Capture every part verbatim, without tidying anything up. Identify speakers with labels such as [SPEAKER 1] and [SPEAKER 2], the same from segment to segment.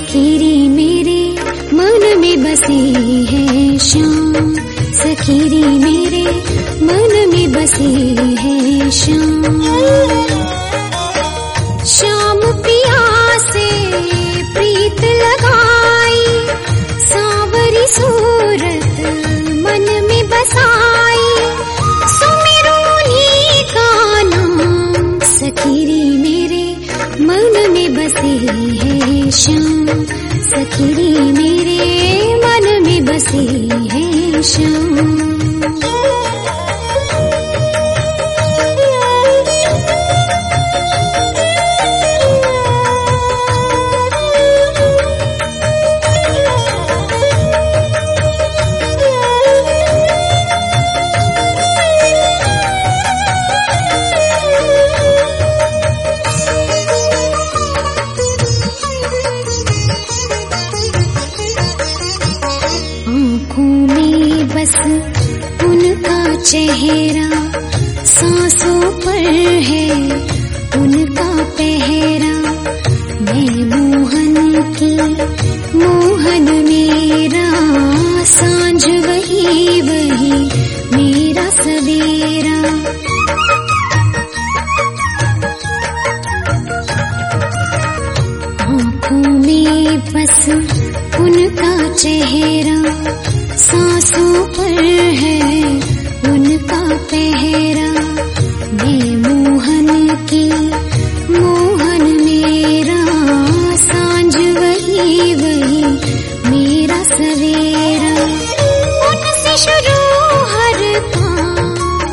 [SPEAKER 1] सखीरी मेरे मन में बसी है शाम, सखीरी मेरे मन में बसी है शाम। शाम पिया से प्रीत लगाई, सांवरी सूरत मन में बसाई, सुमिरूनी का नाम सखीरी मेरे मन में बसी है शाम, सखीरी मेरे मन में बसी है शाम। बस उनका चेहरा, सांसों पर है उनका पहरा, मैं मोहन की मोहन मेरा, सांझ वही वही मेरा सवेरा। आँखों में बस उनका चेहरा, सांसों पर है उनका पहरा, मैं मोहन की मोहन मेरा, सांझ वही वही मेरा सवेरा। उनसे शुरू हर काम,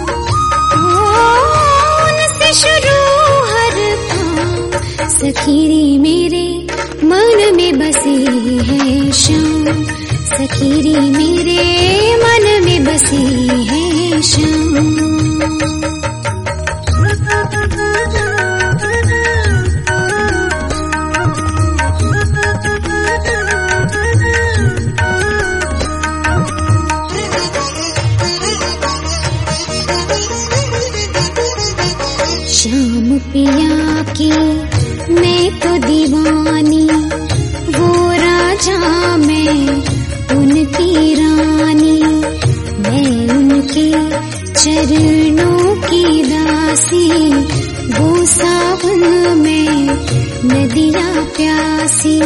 [SPEAKER 1] उनसे शुरू हर काम, सखीरी मेरे मन में बसी है शाम, सखीरी मेरे मन में बसी है शाम। शाम पिया की मैं तो दीवानी, वो राजा मैं उनकी रानी, मैं उनके चरणों की दासी, वो सावन में नदियाँ प्यासी।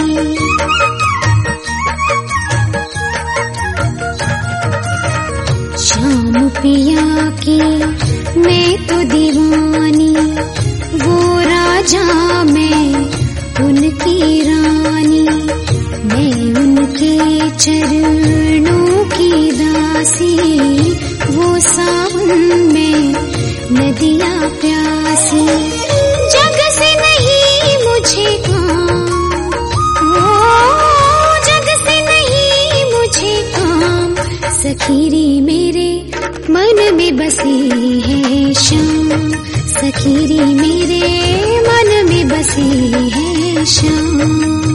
[SPEAKER 1] शाम पिया की मैं तो दीवानी, वो राजा मैं उनकी रानी, मैं उनके चरणों की दासी, वो सावन में नदियाँ प्यासी। जग से नहीं मुझे काम, ओ जग से नहीं मुझे काम, सखीरी मेरे मन में बसी है शाम, सखीरी मेरे मन में बसी है शाम।